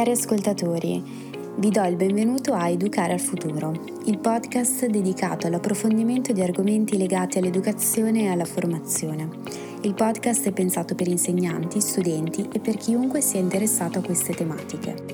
Cari ascoltatori, vi do il benvenuto a Educare al Futuro, il podcast dedicato all'approfondimento di argomenti legati all'educazione e alla formazione. Il podcast è pensato per insegnanti, studenti e per chiunque sia interessato a queste tematiche.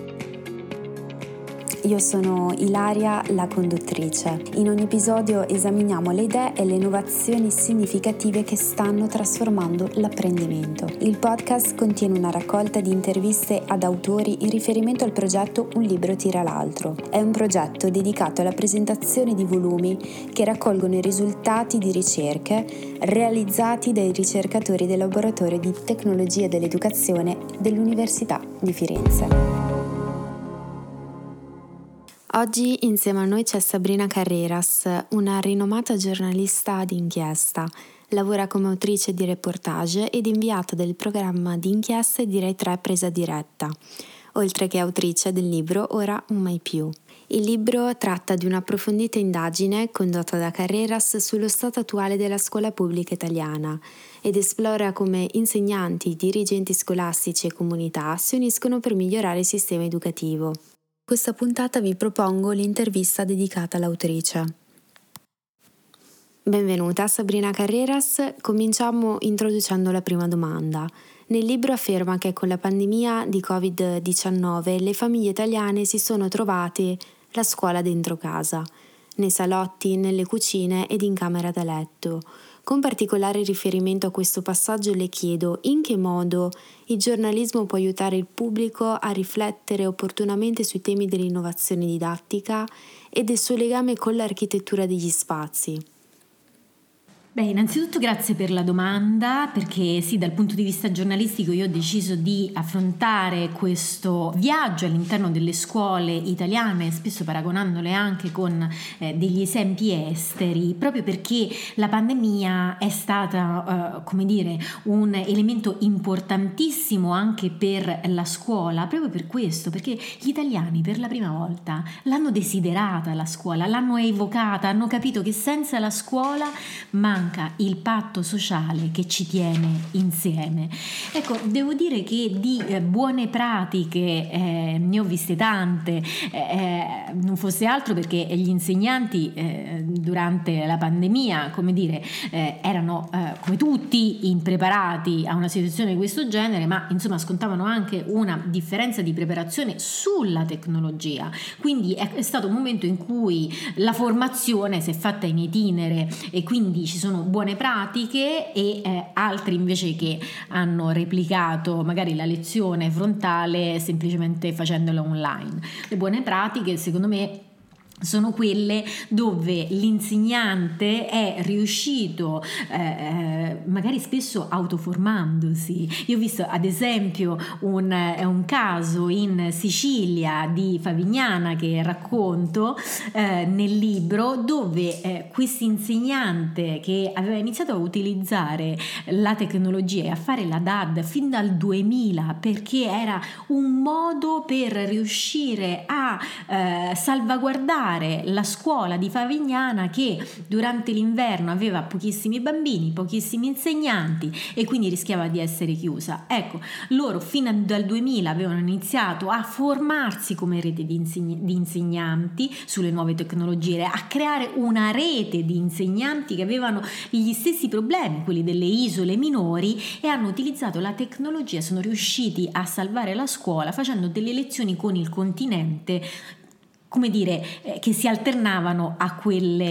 Io sono Ilaria, la conduttrice. In ogni episodio esaminiamo le idee e le innovazioni significative che stanno trasformando l'apprendimento. Il podcast contiene una raccolta di interviste ad autori in riferimento al progetto Un libro tira l'altro. È un progetto dedicato alla presentazione di volumi che raccolgono i risultati di ricerche realizzati dai ricercatori del Laboratorio di Tecnologia dell'Educazione dell'Università di Firenze. Oggi insieme a noi c'è Sabrina Carreras, una rinomata giornalista d'inchiesta. Lavora come autrice di reportage ed inviata del programma di inchieste di Rai 3 Presa Diretta, oltre che autrice del libro Ora un mai più. Il libro tratta di un'approfondita indagine condotta da Carreras sullo stato attuale della scuola pubblica italiana ed esplora come insegnanti, dirigenti scolastici e comunità si uniscono per migliorare il sistema educativo. In questa puntata vi propongo l'intervista dedicata all'autrice. Benvenuta Sabrina Carreras, cominciamo introducendo la prima domanda. Nel libro afferma che con la pandemia di Covid-19 le famiglie italiane si sono trovate la scuola dentro casa, nei salotti, nelle cucine ed in camera da letto. Con particolare riferimento a questo passaggio le chiedo in che modo il giornalismo può aiutare il pubblico a riflettere opportunamente sui temi dell'innovazione didattica e del suo legame con l'architettura degli spazi. Beh, innanzitutto grazie per la domanda, perché sì, dal punto di vista giornalistico io ho deciso di affrontare questo viaggio all'interno delle scuole italiane, spesso paragonandole anche con degli esempi esteri, proprio perché la pandemia è stata, un elemento importantissimo anche per la scuola, proprio per questo, perché gli italiani per la prima volta l'hanno desiderata la scuola, l'hanno evocata, hanno capito che senza la scuola manca il patto sociale che ci tiene insieme. Ecco, devo dire che di buone pratiche ne ho viste tante, non fosse altro perché gli insegnanti durante la pandemia, erano come tutti impreparati a una situazione di questo genere, ma insomma scontavano anche una differenza di preparazione sulla tecnologia. Quindi è stato un momento in cui la formazione si è fatta in itinere e quindi ci sono buone pratiche e altri invece che hanno replicato magari la lezione frontale semplicemente facendola online. Le buone pratiche secondo me sono quelle dove l'insegnante è riuscito magari spesso autoformandosi. Io ho visto ad esempio un caso in Sicilia di Favignana che racconto nel libro, dove questo insegnante che aveva iniziato a utilizzare la tecnologia e a fare la DAD fin dal 2000 perché era un modo per riuscire a salvaguardare la scuola di Favignana, che durante l'inverno aveva pochissimi bambini, pochissimi insegnanti e quindi rischiava di essere chiusa. Ecco, loro fino dal 2000 avevano iniziato a formarsi come rete di insegnanti sulle nuove tecnologie, a creare una rete di insegnanti che avevano gli stessi problemi, quelli delle isole minori, e hanno utilizzato la tecnologia, sono riusciti a salvare la scuola facendo delle lezioni con il continente che si alternavano a quelle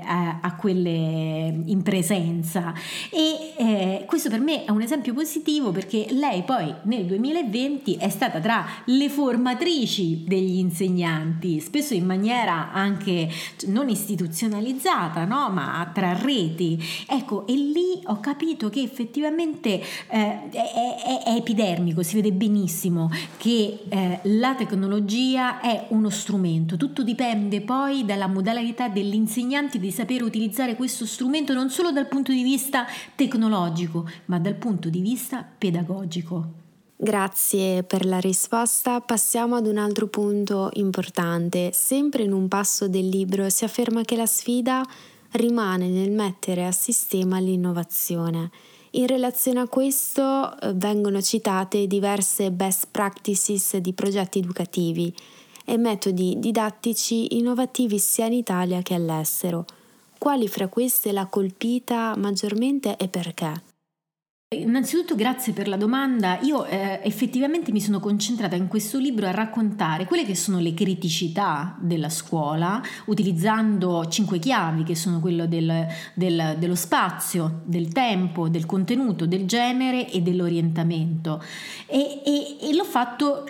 in presenza, e questo per me è un esempio positivo, perché lei poi nel 2020 è stata tra le formatrici degli insegnanti, spesso in maniera anche non istituzionalizzata, no? Ma tra reti. Ecco, e lì ho capito che effettivamente è epidermico, si vede benissimo che la tecnologia è uno strumento. Tutto dipende poi dalla modalità dell'insegnante di sapere utilizzare questo strumento non solo dal punto di vista tecnologico, ma dal punto di vista pedagogico. Grazie per la risposta. Passiamo ad un altro punto importante. Sempre in un passo del libro si afferma che la sfida rimane nel mettere a sistema l'innovazione. In relazione a questo vengono citate diverse best practices di progetti educativi e metodi didattici innovativi sia in Italia che all'estero. Quali fra queste l'ha colpita maggiormente e perché? Innanzitutto grazie per la domanda. Io effettivamente mi sono concentrata in questo libro a raccontare quelle che sono le criticità della scuola, utilizzando 5 chiavi che sono quello dello spazio, del tempo, del contenuto, del genere e dell'orientamento. E l'ho fatto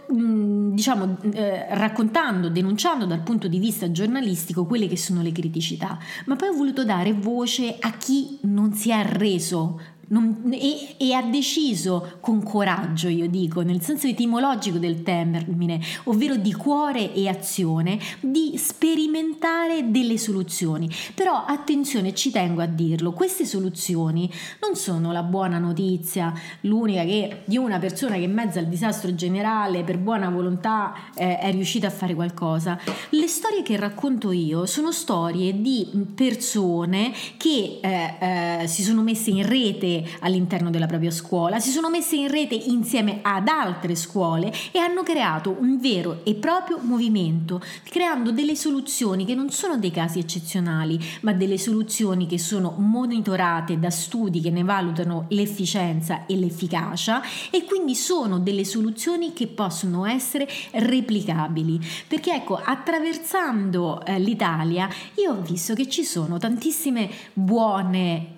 raccontando, denunciando dal punto di vista giornalistico quelle che sono le criticità, ma poi ho voluto dare voce a chi non si è arreso e ha deciso con coraggio, io dico, nel senso etimologico del termine, ovvero di cuore e azione, di sperimentare delle soluzioni. Però attenzione, ci tengo a dirlo, queste soluzioni non sono la buona notizia, l'unica che di una persona che in mezzo al disastro generale per buona volontà è riuscita a fare qualcosa. Le storie che racconto io sono storie di persone che si sono messe in rete all'interno della propria scuola, si sono messe in rete insieme ad altre scuole e hanno creato un vero e proprio movimento, creando delle soluzioni che non sono dei casi eccezionali, ma delle soluzioni che sono monitorate da studi che ne valutano l'efficienza e l'efficacia, e quindi sono delle soluzioni che possono essere replicabili, perché ecco, attraversando l'Italia io ho visto che ci sono tantissime buone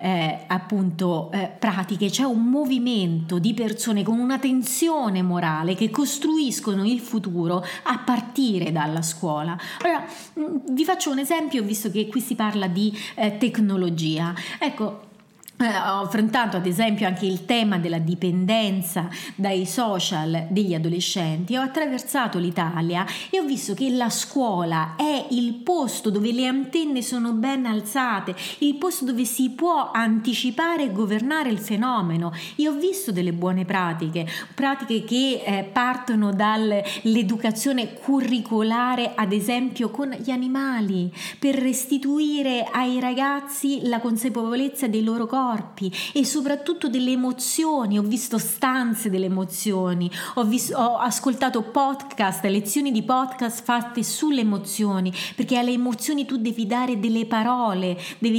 pratiche, c'è un movimento di persone con una tensione morale che costruiscono il futuro a partire dalla scuola. Allora, vi faccio un esempio, visto che qui si parla di tecnologia. Ecco, ho affrontato ad esempio anche il tema della dipendenza dai social degli adolescenti. Ho attraversato l'Italia e ho visto che la scuola è il posto dove le antenne sono ben alzate, il posto dove si può anticipare e governare il fenomeno. Io ho visto delle buone pratiche che partono dall'educazione curricolare, ad esempio con gli animali, per restituire ai ragazzi la consapevolezza dei loro corpi e soprattutto delle emozioni. Ho visto stanze delle emozioni, ho ascoltato podcast, lezioni di podcast fatte sulle emozioni, perché alle emozioni tu devi dare delle parole,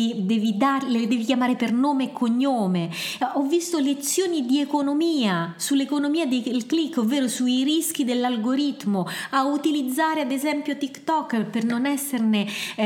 devi chiamare per nome e cognome. Ho visto lezioni di economia, sull'economia del click, ovvero sui rischi dell'algoritmo, a utilizzare ad esempio TikTok per non esserne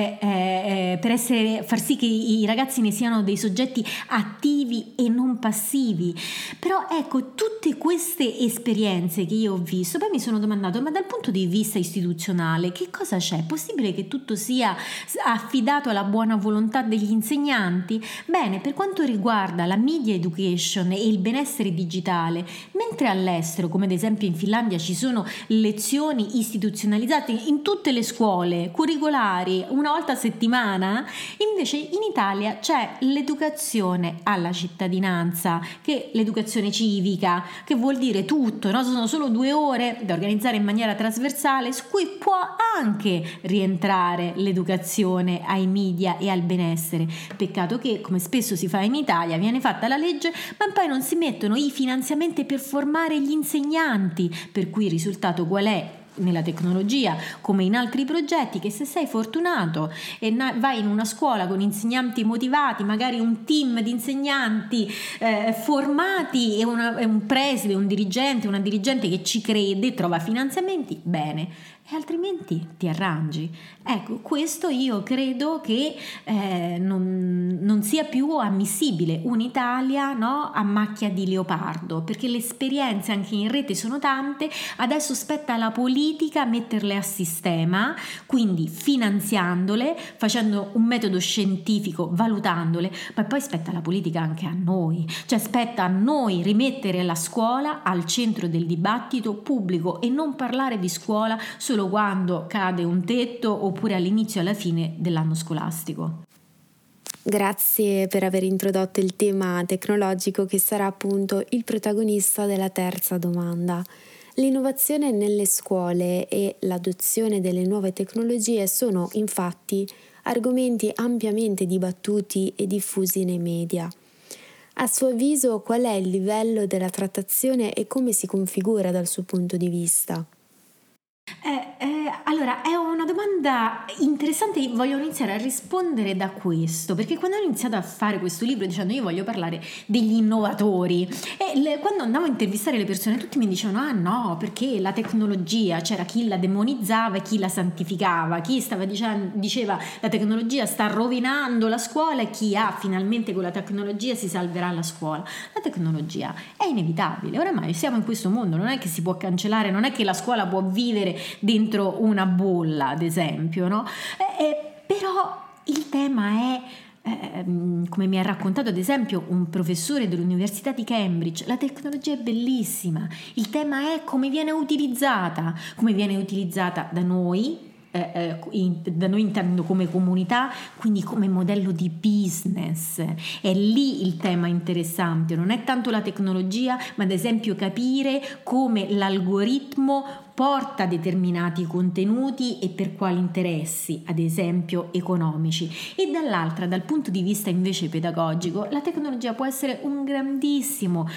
far sì che i ragazzi ne siano dei soggetti attivi e non passivi. Però ecco, tutte queste esperienze che io ho visto, poi mi sono domandato, ma dal punto di vista istituzionale che cosa c'è? È possibile che tutto sia affidato alla buona volontà degli insegnanti? Bene, per quanto riguarda la media education e il benessere digitale, mentre all'estero, come ad esempio in Finlandia, ci sono lezioni istituzionalizzate in tutte le scuole curricolari una volta a settimana, invece in Italia c'è l'educazione alla cittadinanza, che l'educazione civica, che vuol dire tutto, no? Sono solo 2 ore da organizzare in maniera trasversale, su cui può anche rientrare l'educazione ai media e al benessere. Peccato che, come spesso si fa in Italia, viene fatta la legge ma poi non si mettono i finanziamenti per formare gli insegnanti, per cui il risultato qual è? Nella tecnologia, come in altri progetti, che se sei fortunato e vai in una scuola con insegnanti motivati, magari un team di insegnanti formati e un preside, un dirigente, una dirigente che ci crede, trova finanziamenti, bene, e altrimenti ti arrangi. Ecco, questo io credo che non sia più ammissibile un'Italia, no, a macchia di leopardo, perché le esperienze anche in rete sono tante. Adesso spetta alla politica metterle a sistema, quindi finanziandole, facendo un metodo scientifico, valutandole, ma poi spetta alla politica anche a noi, cioè spetta a noi rimettere la scuola al centro del dibattito pubblico e non parlare di scuola solo quando cade un tetto oppure all'inizio e alla fine dell'anno scolastico. Grazie per aver introdotto il tema tecnologico, che sarà appunto il protagonista della terza domanda. L'innovazione nelle scuole e l'adozione delle nuove tecnologie sono infatti argomenti ampiamente dibattuti e diffusi nei media. A suo avviso, qual è il livello della trattazione e come si configura dal suo punto di vista? Allora, è una domanda interessante, voglio iniziare a rispondere da questo, perché quando ho iniziato a fare questo libro dicendo io voglio parlare degli innovatori, e quando andavo a intervistare le persone tutti mi dicevano ah no, perché la tecnologia, c'era chi la demonizzava e chi la santificava, chi diceva la tecnologia sta rovinando la scuola e chi finalmente con la tecnologia si salverà la scuola. La tecnologia è inevitabile, oramai siamo in questo mondo, non è che si può cancellare, non è che la scuola può vivere dentro una bolla, ad esempio, no? Però il tema è, come mi ha raccontato ad esempio un professore dell'Università di Cambridge, la tecnologia è bellissima, il tema è come viene utilizzata da noi. Da noi intendo come comunità, quindi come modello di business. È lì il tema interessante, non è tanto la tecnologia, ma ad esempio capire come l'algoritmo porta determinati contenuti e per quali interessi, ad esempio economici. E dall'altra, dal punto di vista invece pedagogico, la tecnologia può essere un grandissimo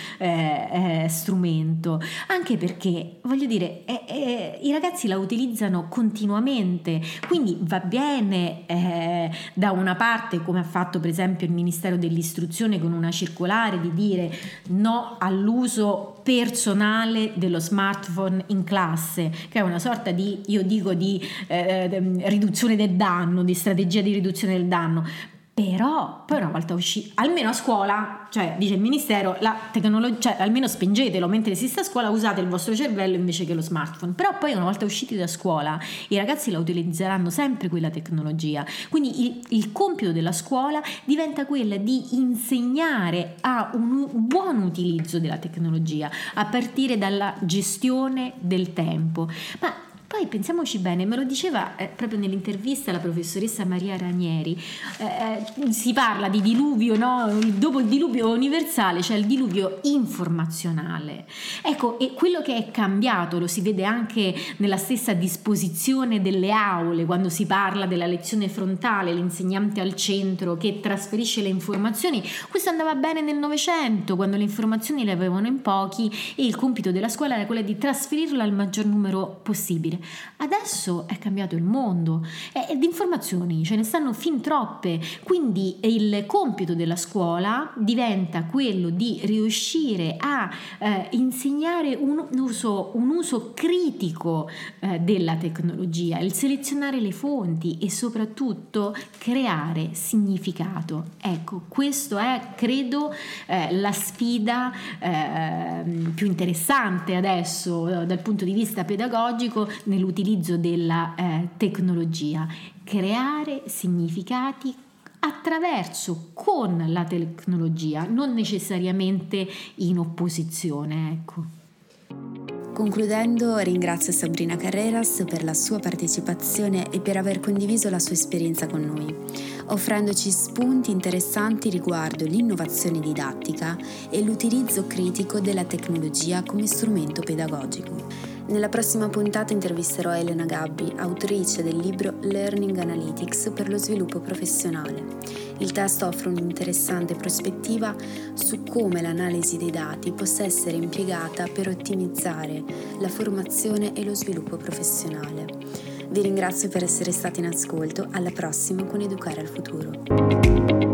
strumento, anche perché, voglio dire, i ragazzi la utilizzano continuamente, quindi va bene da una parte, come ha fatto per esempio il Ministero dell'Istruzione con una circolare, di dire no all'uso personale dello smartphone in classe, che è una sorta di, io dico, di riduzione del danno, di strategia di riduzione del danno. Però poi una volta usciti, almeno a scuola, cioè dice il Ministero, la tecnologia, cioè almeno spingetelo mentre esiste a scuola, usate il vostro cervello invece che lo smartphone. Però poi una volta usciti da scuola i ragazzi la utilizzeranno sempre quella tecnologia, quindi il compito della scuola diventa quella di insegnare a un buon utilizzo della tecnologia a partire dalla gestione del tempo. Ma poi pensiamoci bene, me lo diceva proprio nell'intervista la professoressa Maria Ranieri, si parla di diluvio, no? Dopo il diluvio universale c'è il diluvio informazionale. Ecco, e quello che è cambiato lo si vede anche nella stessa disposizione delle aule, quando si parla della lezione frontale, l'insegnante al centro che trasferisce le informazioni. Questo andava bene nel Novecento, quando le informazioni le avevano in pochi e il compito della scuola era quello di trasferirle al maggior numero possibile. Adesso è cambiato il mondo e di informazioni ce ne stanno fin troppe, quindi il compito della scuola diventa quello di riuscire a insegnare un uso critico della tecnologia, il selezionare le fonti e soprattutto creare significato. Ecco, questo è, credo, la sfida più interessante adesso dal punto di vista pedagogico nell'utilizzo della tecnologia, creare significati con la tecnologia, non necessariamente in opposizione, ecco. Concludendo, ringrazio Sabrina Carreras per la sua partecipazione e per aver condiviso la sua esperienza con noi, offrendoci spunti interessanti riguardo l'innovazione didattica e l'utilizzo critico della tecnologia come strumento pedagogico. Nella prossima puntata intervisterò Elena Gabbi, autrice del libro Learning Analytics per lo sviluppo professionale. Il testo offre un'interessante prospettiva su come l'analisi dei dati possa essere impiegata per ottimizzare la formazione e lo sviluppo professionale. Vi ringrazio per essere stati in ascolto, alla prossima con Educare al Futuro.